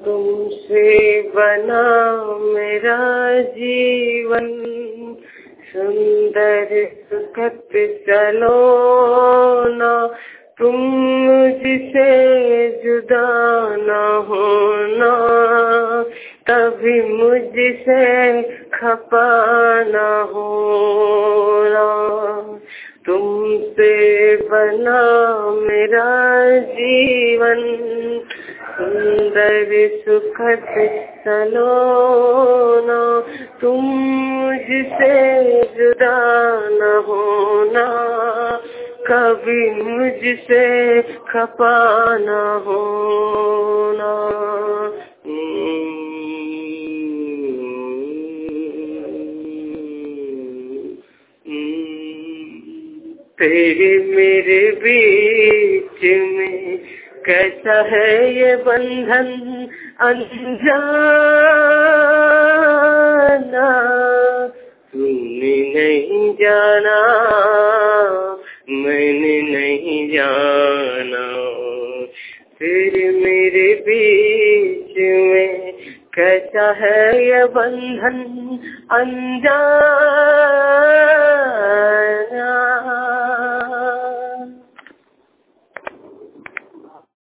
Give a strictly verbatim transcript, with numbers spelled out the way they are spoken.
तुमसे बना मेरा जीवन, सुंदर सुखद चलो ना, तुम मुझसे जुदा न होना, कभी मुझसे खफा न होना। तुमसे बना मेरा जीवन, सुंदर सुखद सलोना, तुम मुझसे जुदा न होना, कभी मुझसे खफा न होना। तेरे मेरे बीच में कैसा है ये बंधन अनजाना, तूने नहीं जाना मैंने नहीं जाना। तेरे मेरे बीच में कैसा है ये बंधन अनजाना,